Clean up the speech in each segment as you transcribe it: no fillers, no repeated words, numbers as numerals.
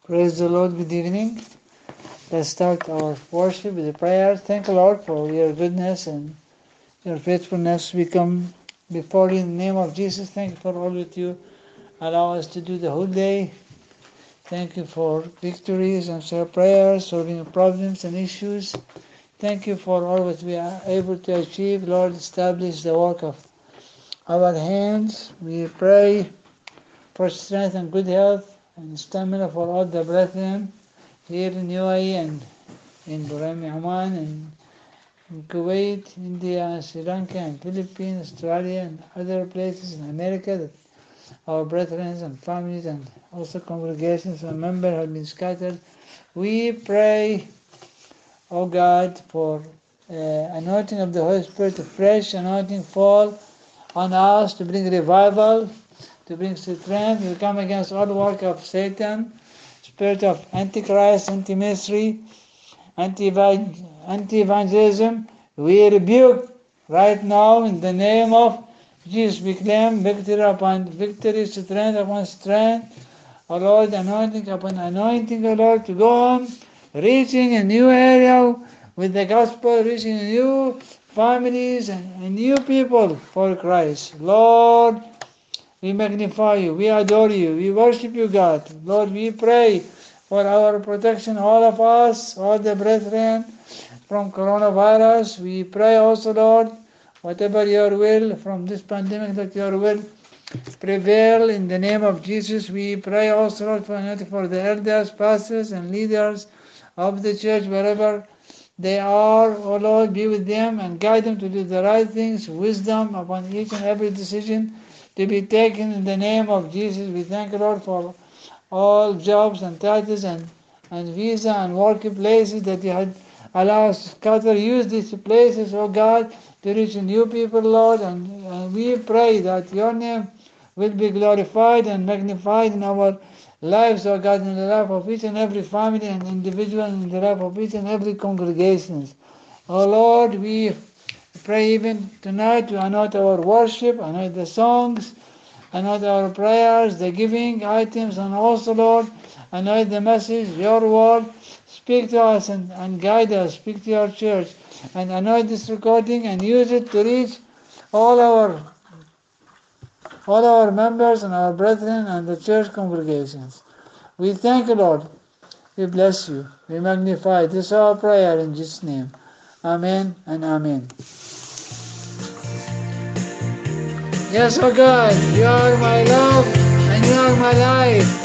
Praise the Lord. Good evening. Let's start our worship with a prayer. Thank the Lord for your goodness and your faithfulness. We come before you in the name of Jesus. Thank you for all that you allow us to do the whole day. Thank you for victories and our prayers, solving problems and issues. Thank you for all that we are able to achieve. Lord, establish the work of our hands. We pray for strength and good health and stamina for all the brethren here in UAE and in Burma, Oman, and in Kuwait, India, Sri Lanka, and Philippines, Australia, and other places in America that our brethren and families and also congregations and members have been scattered. We pray, O God, for anointing of the Holy Spirit, a fresh anointing fall on us to bring revival, to bring strength. We come against all work of Satan, spirit of antichrist, anti-ministry, anti-evangelism. We rebuke right now in the name of Jesus. We claim victory upon victory, strength upon strength. O Lord, anointing upon anointing, O Lord, to go on, reaching a new area with the gospel, reaching new families and new people for Christ. Lord, we magnify you, we adore you, we worship you, God. Lord, we pray for our protection, all of us, all the brethren from coronavirus. We pray also, Lord, whatever your will from this pandemic, that your will prevail in the name of Jesus. We pray also, Lord, for the elders, pastors, and leaders of the church, wherever they are. Oh Lord, be with them and guide them to do the right things, wisdom upon each and every decision to be taken in the name of Jesus. We thank you, Lord, for all jobs and titles and visa and working places that you had allowed us to scatter. Use these places, oh God, to reach new people, Lord, and we pray that your name will be glorified and magnified in our lives, oh God, in the life of each and every family and individual, in the life of each and every congregation. Oh Lord, we pray even tonight to anoint our worship, anoint the songs, anoint our prayers, the giving items, and also, Lord, anoint the message, your word. Speak to us and guide us. Speak to your church and anoint this recording and use it to reach all our members and our brethren and the church congregations. We thank you, Lord. We bless you. We magnify. This is our prayer in Jesus' name. Amen and amen. Yes, oh God, you are my love and you are my life.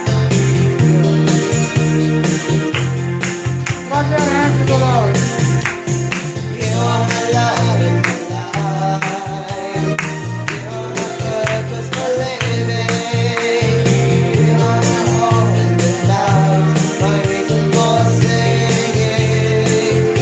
Clap your hands to the Lord. You are my love and my life. You are my purpose for living. You are my hope and the love, my reason for singing.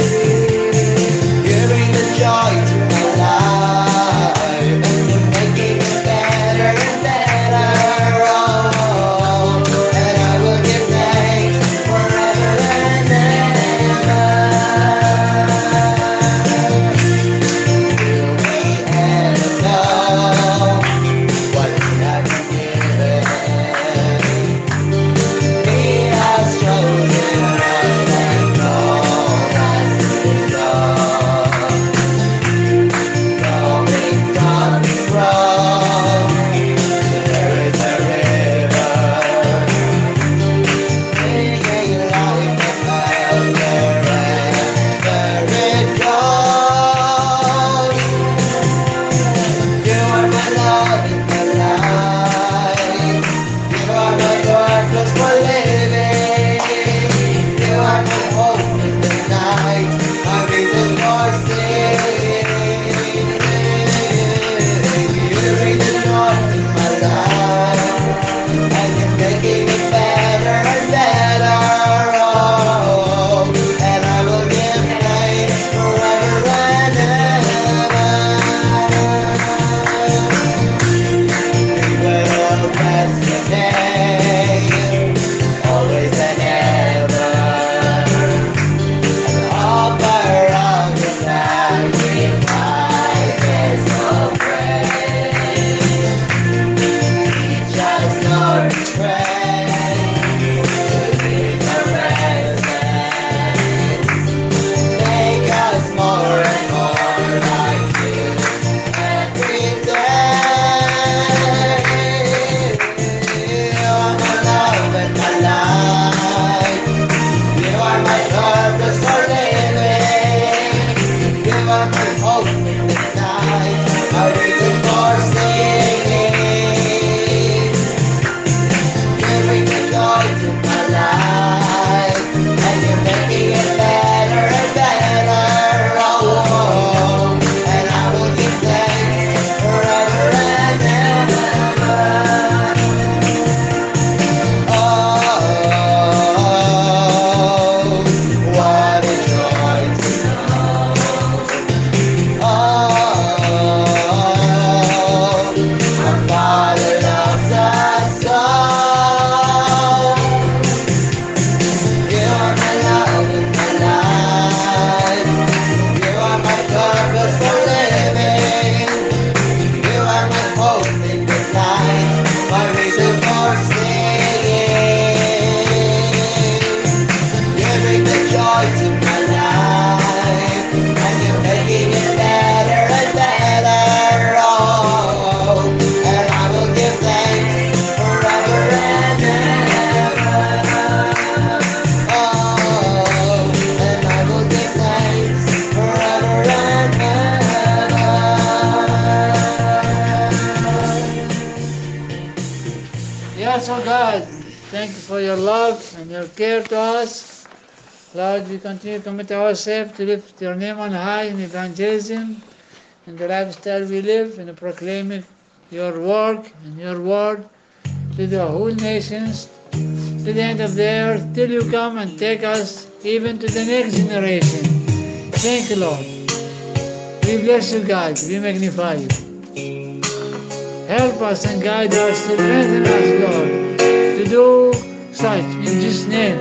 You bring the joy to my life, and you're making it better and better. Oh, and I will give thanks forever and ever. thank you for your love and your care to us. Lord, we continue to commit ourselves to lift your name on high in evangelism, in the lifestyle we live, in proclaiming your work and your word to the whole nations, to the end of the earth, till you come and take us even to the next generation. Thank you, Lord. We bless you, God. We magnify you. Help us and guide us, strengthen us, Lord, to do such in Jesus' name.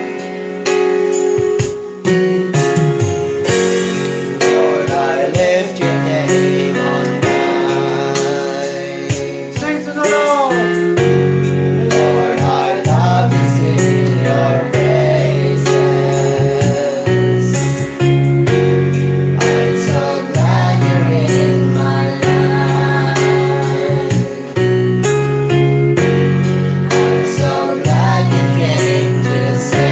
Lord, I lift your name on high. Thanks to the Lord. Lord, I love to sing your praises. I'm so glad you're in my life. I'm so glad you came to save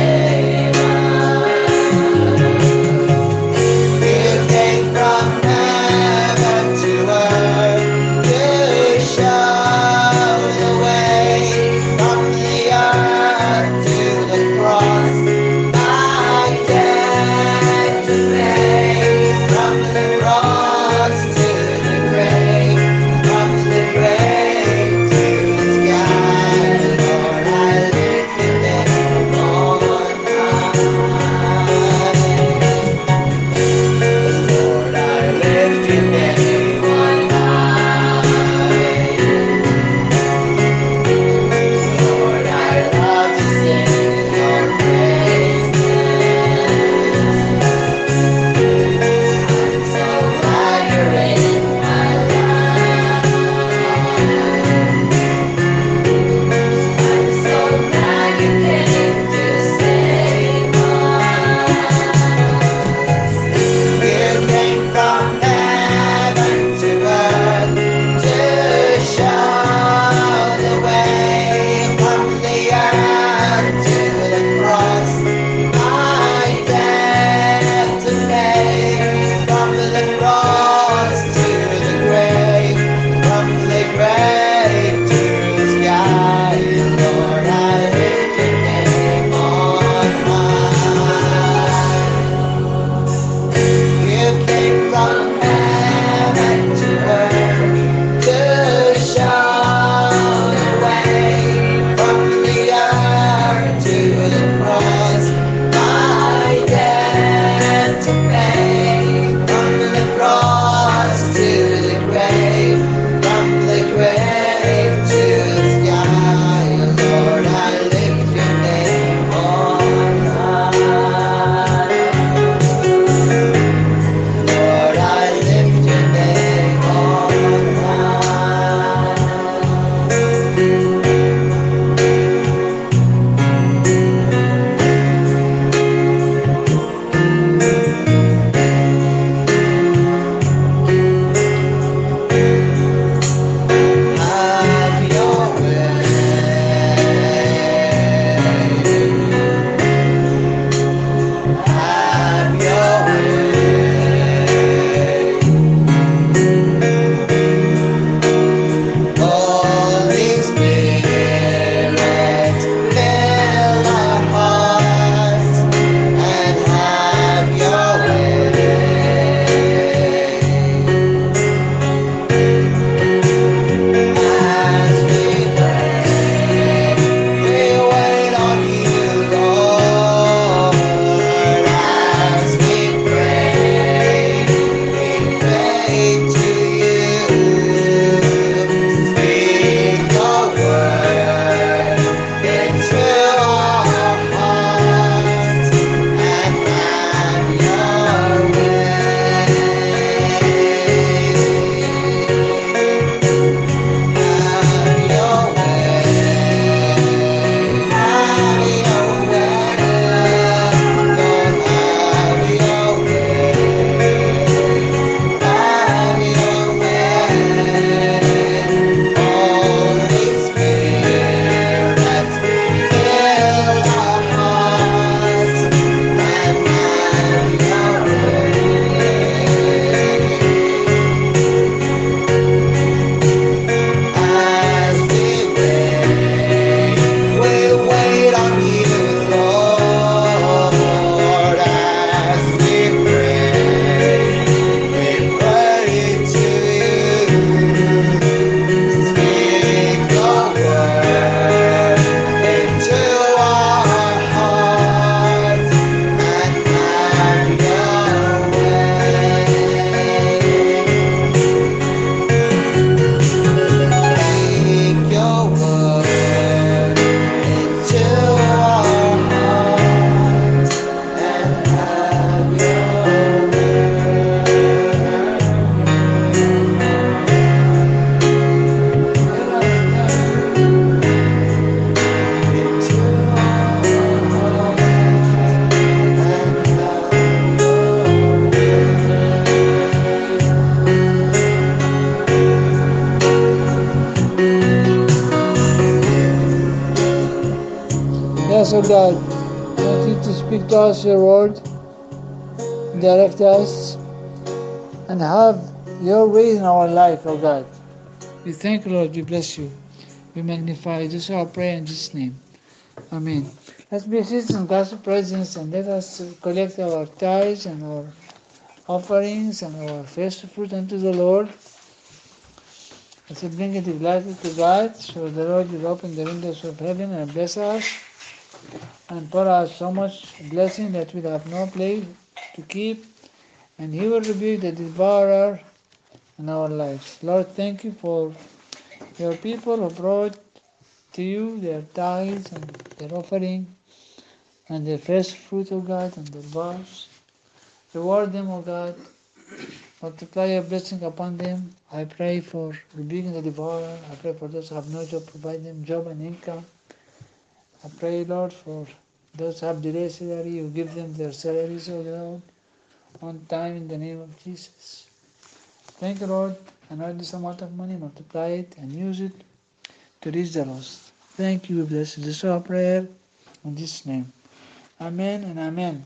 Yes, O God, continue to speak to us your word, direct us, and have your way in our life, O God. We thank you, Lord. We bless you. We magnify you. This is our prayer in Jesus' name. Amen. Let's be seated in God's presence and let us collect our tithes and our offerings and our first fruit unto the Lord. Let's bring it gladly to God, so the Lord will open the windows of heaven and bless us and pour out so much blessing that we have no place to keep, and He will rebuke the devourer in our lives. Lord, thank you for your people who brought to you their tithes and their offering and their first fruit, O God, and their vows. Reward them, O God. Multiply your blessing upon them. I pray for rebuking the devourer. I pray for those who have no job, provide them job and income. I pray, Lord, for those who have delayed salary, you give them their salaries, O Lord, on time in the name of Jesus. Thank you, Lord. Anoint this amount of money, multiply it, and use it to reach the lost. Thank you, bless you. This is our prayer in Jesus' name. Amen and amen.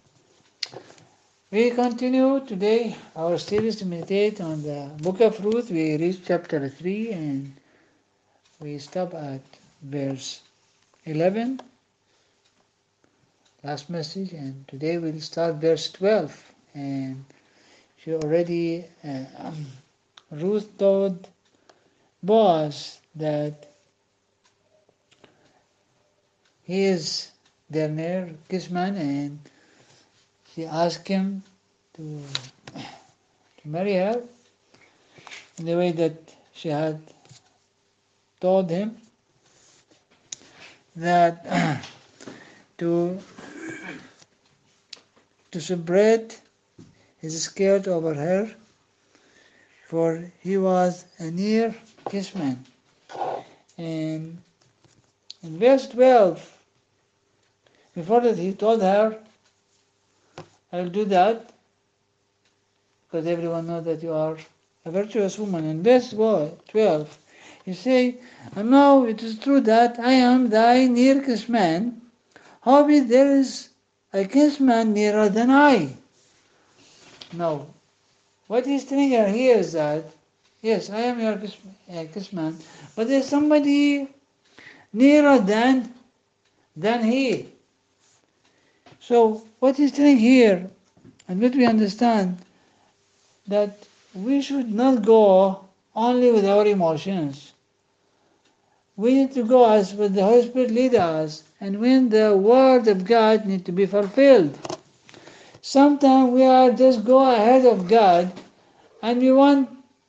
We continue today our series to meditate on the book of Ruth. We reach chapter 3 and we stop at verse 11, last message, and today we'll start verse 12. And she already, Ruth told Boaz that he is their near kinsman, and she asked him to marry her in the way that she had told him, that to spread his skirt over her, for he was a near kinsman. And in verse 12, before that he told her, I'll do that, because everyone knows that you are a virtuous woman. In verse 12, you say, and now it is true that I am thy near kinsman, howbeit there is a kinsman nearer than I. Now, what he's telling her here is that, yes, I am your kinsman, but there's somebody nearer than he. So what he's telling here, and what we understand, that we should not go only with our emotions. We need to go as what the Holy Spirit leads us, and when the Word of God needs to be fulfilled. Sometimes we are just go ahead of God, and we want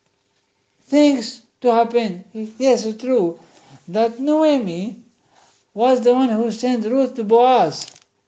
things to happen. Yes, it's true that Naomi was the one who sent Ruth to Boaz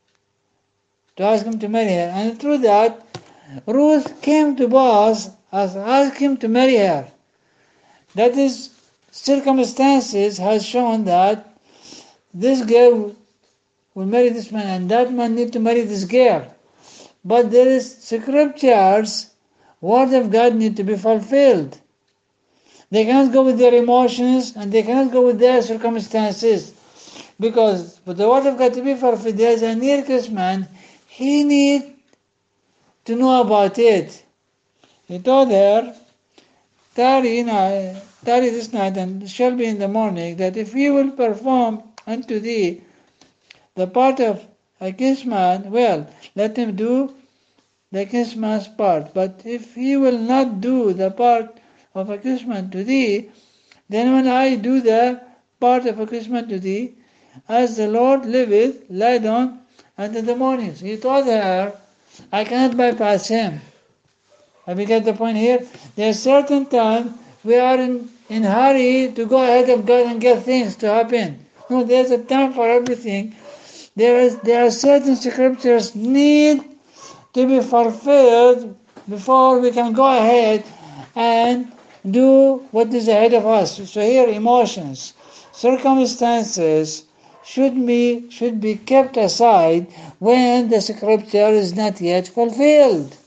to ask him to marry her. And through that, Ruth came to Boaz and asked him to marry her. That is, circumstances has shown that this girl will marry this man and that man need to marry this girl. But there is scriptures, word of God need to be fulfilled. They cannot go with their emotions and they cannot go with their circumstances. Because for the word of God to be fulfilled, there is a near kinsman, he need to know about it. He told her, tarry this night, and it shall be in the morning, that if he will perform unto thee the part of a kinsman, well, let him do the kinsman's part. But if he will not do the part of a kinsman to thee, then when I do the part of a kinsman to thee, as the Lord liveth, lie down until the morning. So he told her, I cannot bypass him. Have you get the point here? There's certain time we are in hurry to go ahead of God and get things to happen. No, there's a time for everything. There are certain scriptures need to be fulfilled before we can go ahead and do what is ahead of us. So here, emotions, circumstances should be kept aside when the scripture is not yet fulfilled.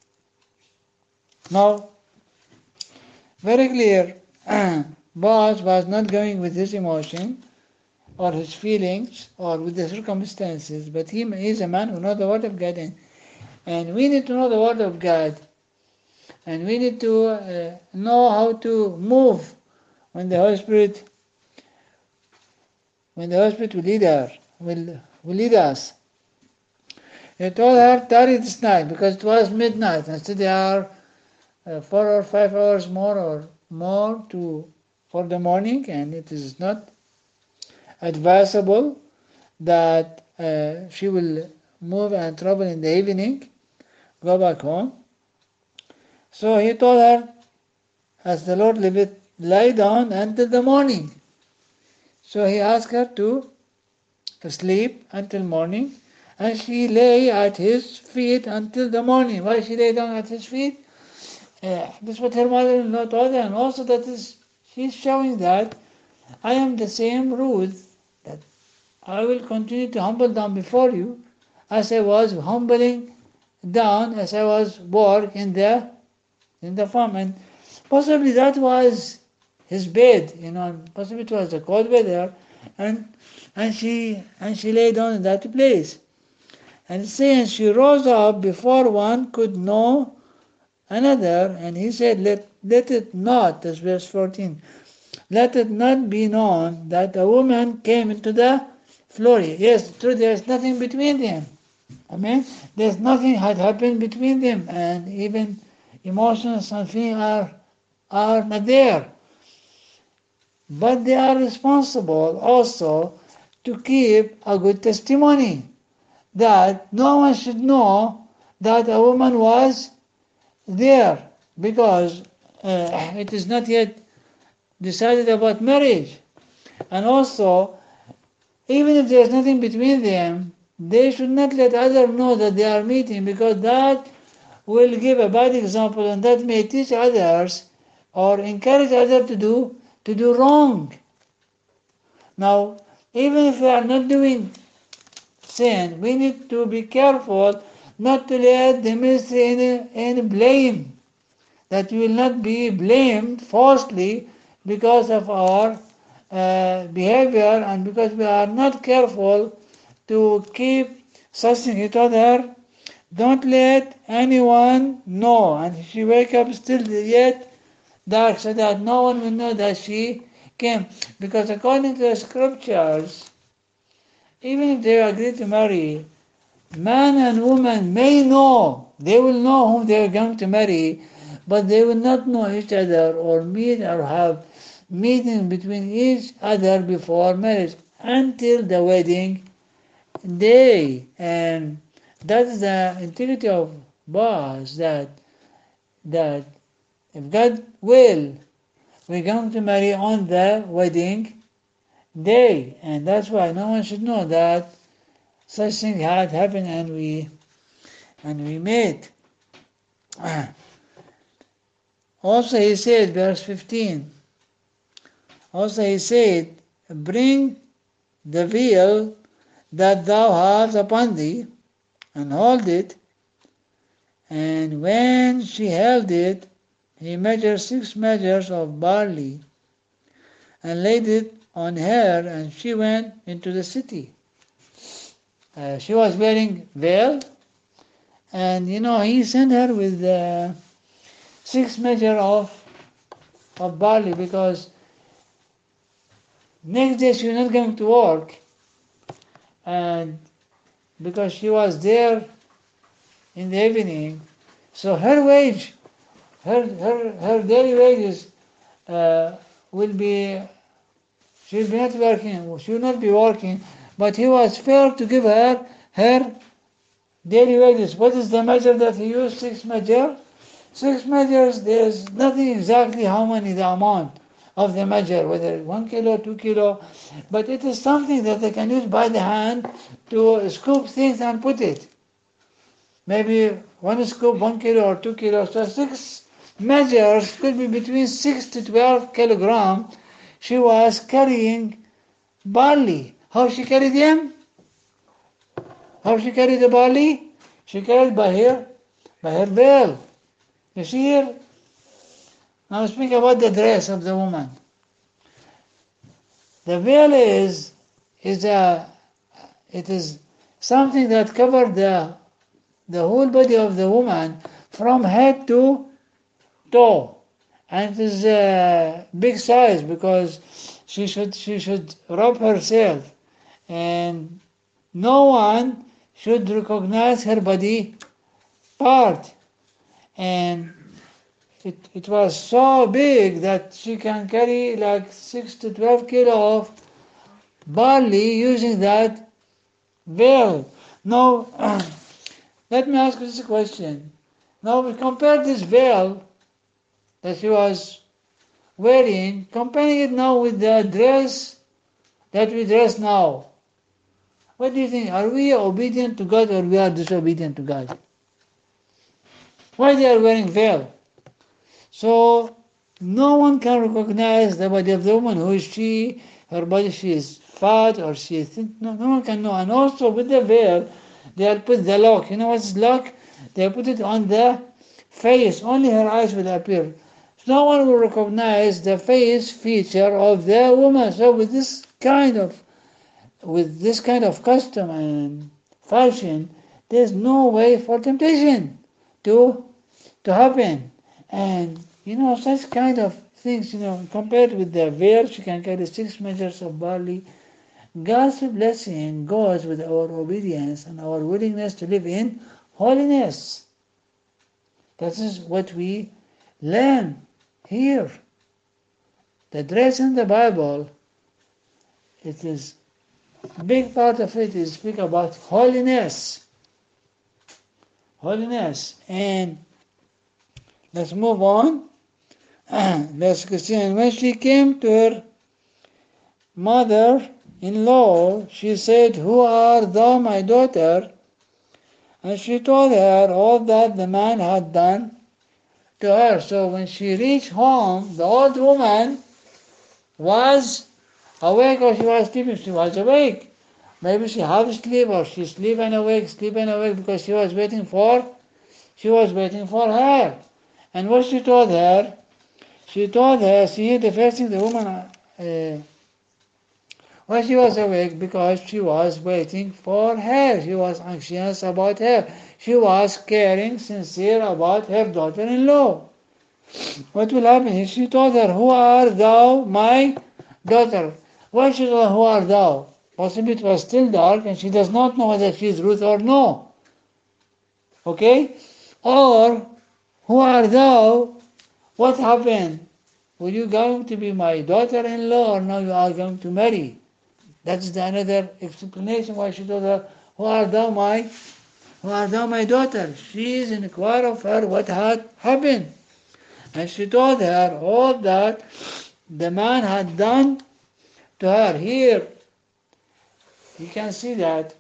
Now, very clear, Boaz was not going with his emotion, or his feelings or with the circumstances, but he is a man who knows the Word of God, and we need to know the Word of God, and we need to know how to move when the Holy Spirit will lead her, will lead us. He told her, tarry this night, because it was midnight, and still there are 4 or 5 hours more for the morning, and it is not advisable that she will move and travel in the evening, go back home. So he told her, as the Lord liveth, lie down until the morning. So he asked her to sleep until morning, and she lay at his feet until the morning. Why she lay down at his feet? This is what her mother-in-law told her, and also she's showing that I am the same Ruth, that I will continue to humble down before you as I was humbling down as I was work in the farm. And possibly that was his bed, possibly it was a cold weather, and she lay down in that place. And saying she rose up before one could know another, and he said, let it not, that's verse 14, let it not be known that a woman came into the flurry. Yes, true, there's nothing between them. Amen. There's nothing had happened between them, and even emotions and feelings are not there. But they are responsible also to keep a good testimony, that no one should know that a woman was there, because it is not yet decided about marriage. And also, even if there is nothing between them, they should not let others know that they are meeting, because that will give a bad example, and that may teach others or encourage others to do wrong. Now, even if we are not doing sin, we need to be careful not to let the ministry any blame, that we will not be blamed falsely because of our behavior, and because we are not careful to keep such things. He told her, don't let anyone know. And she wake up still yet dark, so that no one will know that she came. Because according to the scriptures, even if they agree to marry, man and woman may know, they will know whom they are going to marry, but they will not know each other or meet or have meeting between each other before marriage until the wedding day. And that is the integrity of Boaz, that if God will, we're going to marry on the wedding day. And that's why no one should know that such thing had happened, and we met. Also he said, verse 15, also he said, bring the veil that thou hast upon thee, and hold it. And when she held it, he measured 6 measures of barley, and laid it on her, and she went into the city. She was wearing veil, and he sent her with 6 measures of barley, because next day she was not going to work, and because she was there in the evening, so her wage, her daily wages will be, she will not working, she will not be working, but he was fair to give her daily wages. What is the measure that he used? 6 measures. 6 measures, there's nothing exactly how many the amount of the measure, whether 1 kilo, 2 kilo, but it is something that they can use by the hand to scoop things and put it. Maybe 1 scoop, 1 kilo or 2 kilos. So 6 measures could be between 6 to 12 kilograms. She was carrying barley. How she carried them? How she carried the barley? She carried by her veil. You see here? Now speak about the dress of the woman. The veil is is it is something that covered the whole body of the woman from head to toe, and it is a big size because she should rub herself, and no one should recognize her body part, and it was so big that she can carry like 6 to 12 kilo of barley using that veil. Now, let me ask you this question. Now, we compare this veil that she was wearing, comparing it now with the dress that we dress now. What do you think? Are we obedient to God or we are disobedient to God? Why they are wearing veil? So no one can recognize the body of the woman. Who is she? Her body, she is fat or she is thin. No one can know. And also with the veil, they have put the lock. You know what's lock? They put it on the face. Only her eyes will appear. So no one will recognize the face feature of the woman. So with this kind of custom and fashion, there's no way for temptation to happen. And such kind of things, compared with the veil, she can carry 6 measures of barley. God's blessing goes with our obedience and our willingness to live in holiness. That is what we learn here. The dress in the Bible, it is a big part of it is speak about holiness. Holiness. And let's move on. Let's continue. And when she came to her mother-in-law, she said, "Who art thou, my daughter?" And she told her all that the man had done to her. So when she reached home, the old woman was awake or she was sleeping. She was awake. Maybe she half asleep or she sleep and awake because she was waiting for her. And what she told her, see, the first thing the woman, well, she was awake because she was waiting for her. She was anxious about her. She was caring, sincere about her daughter-in-law. What will happen if she told her, "Who art thou, my daughter?" Why she told her, "Who art thou?" Possibly it was still dark and she does not know whether she is Ruth or no. Okay? Or, "Who art thou?" What happened? Were you going to be my daughter-in-law or now you are going to marry? That's another explanation why she told her, "Who art thou, my daughter?" She is inquired of her what had happened. And she told her all that the man had done to her. Here, you can see that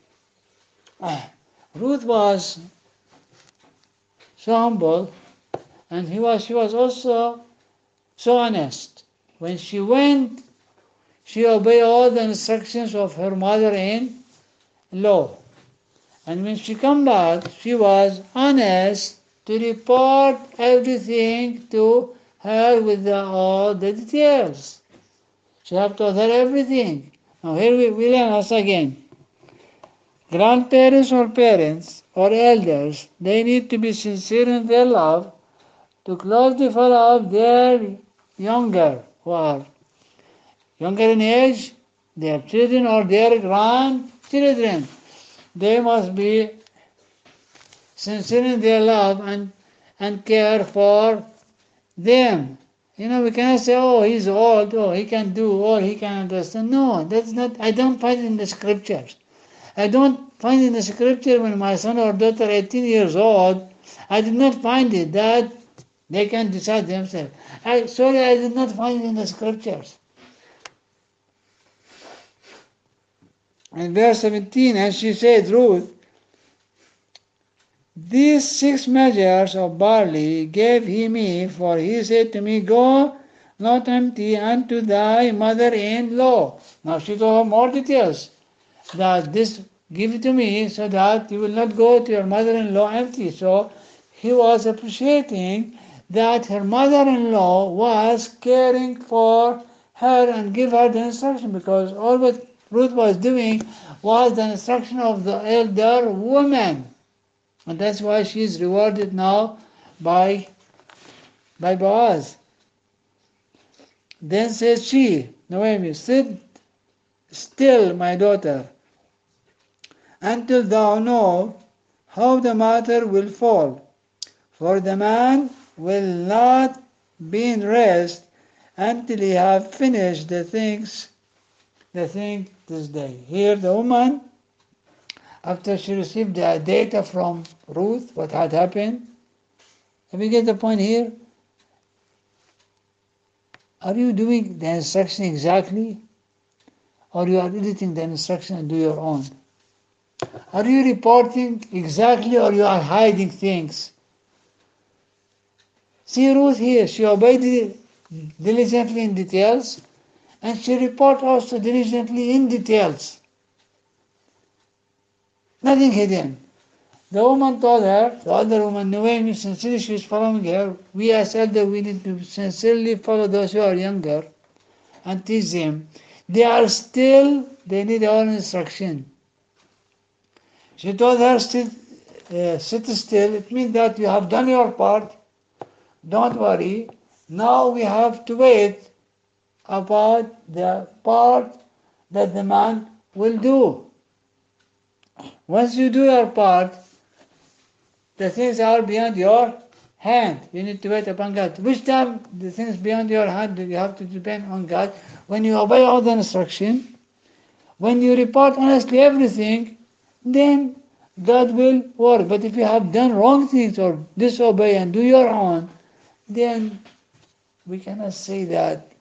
Ruth was so humble, and she was also so honest. When she went, she obeyed all the instructions of her mother-in-law. And when she come back, she was honest to report everything to her with all the details. She have told her everything. Now here we learn us again. Grandparents or parents or elders, they need to be sincere in their love to closely follow up their younger, who are younger in age, their children or their grandchildren. They must be sincere in their love and care for them. We cannot say, "Oh, he's old, oh, he can do, or he can understand." No, that's not, I don't find it in the scriptures. I don't find in the scripture when my son or daughter 18 years old, I did not find it that they can decide themselves. I did not find it in the scriptures. In verse 17, and she said, Ruth, "These 6 measures of barley gave he me, for he said to me, Go not empty unto thy mother-in-law." Now she told her more details, that this give it to me so that you will not go to your mother-in-law empty. So he was appreciating that her mother-in-law was caring for her and give her the instruction, because all what Ruth was doing was the instruction of the elder woman. And that's why she is rewarded now by Boaz. Then says she, Naomi, sit still, my daughter, until thou know how the matter will fall. For the man will not be in rest until he have finished the thing this day. Here the woman, after she received the data from Ruth, what had happened, have you get the point here? Are you doing the instruction exactly? Or you are editing the instruction and do your own? Are you reporting exactly or you are hiding things? See Ruth here, she obeyed diligently in details and she reported also diligently in details. Nothing hidden. The woman told her, the other woman, Naomi, sincerely she was following her. We as elders, we need to sincerely follow those who are younger and teach them. They need our instruction. She told her, sit still. It means that you have done your part. Don't worry. Now we have to wait about the part that the man will do. Once you do your part, the things are beyond your hand. You need to wait upon God. Which time the things beyond your hand, you have to depend on God. When you obey all the instruction, when you report honestly everything, then God will work. But if you have done wrong things or disobey and do your own, then we cannot say that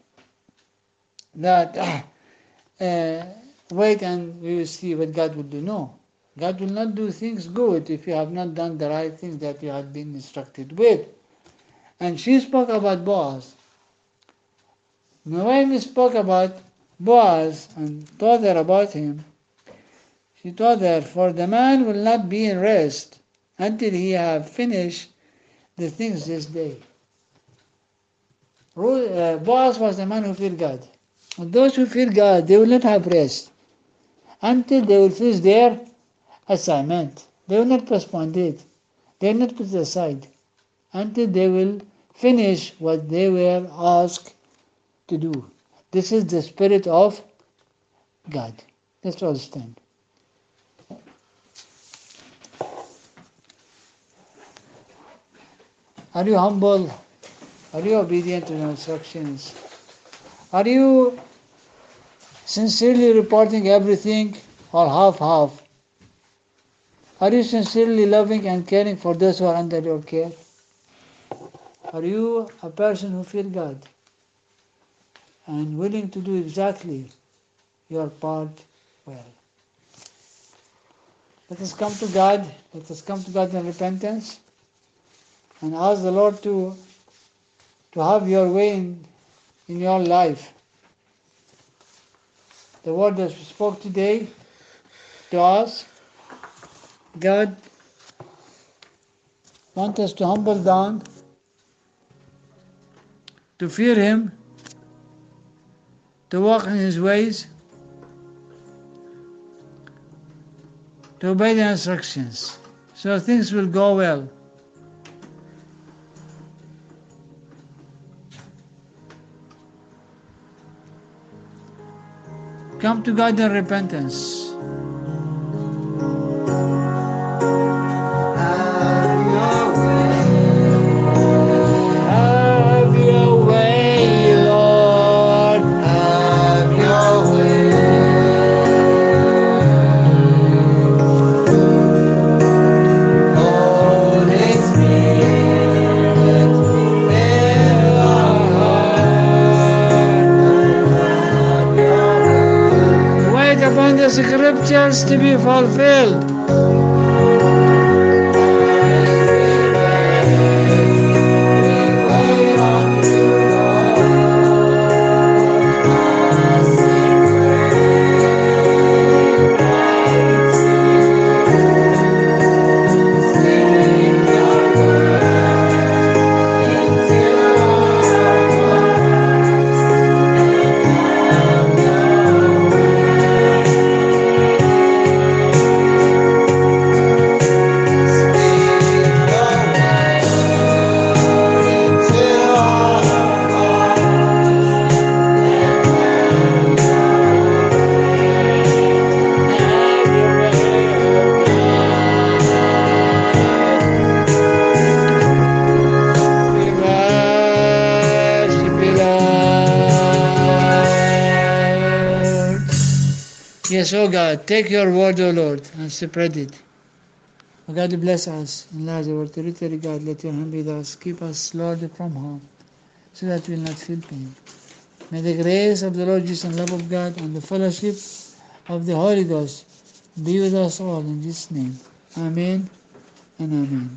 wait and we will see what God will do. No. God will not do things good if you have not done the right things that you have been instructed with. And she spoke about Boaz. Naomi spoke about Boaz and told her about him. She told her, for the man will not be in rest until he have finished the things this day. Boaz was the man who feared God. And those who fear God, they will not have rest until they will finish their assignment. They will not postpone it. They will not put it aside until they will finish what they were asked to do. This is the spirit of God. Let's all stand. Are you humble? Are you obedient to the instructions? Are you sincerely reporting everything or half-half? Are you sincerely loving and caring for those who are under your care? Are you a person who fears God and willing to do exactly your part well? Let us come to God. Let us come to God in repentance and ask the Lord to have your way in your life. The word that we spoke today to us, God wants us to humble down, to fear Him, to walk in His ways, to obey the instructions, so things will go well. Come to God in repentance. Have your way, Lord. Have your way. Holy Spirit, fill our heart. Have your way. Wait upon the scriptures to be fulfilled. Yes, oh God, take your word, O Lord, and spread it. Oh God, bless us, enlarge our territory, God, let your hand be with us. Keep us, Lord, from harm, so that we will not feel pain. May the grace of the Lord Jesus and love of God and the fellowship of the Holy Ghost be with us all in Jesus' name. Amen and amen.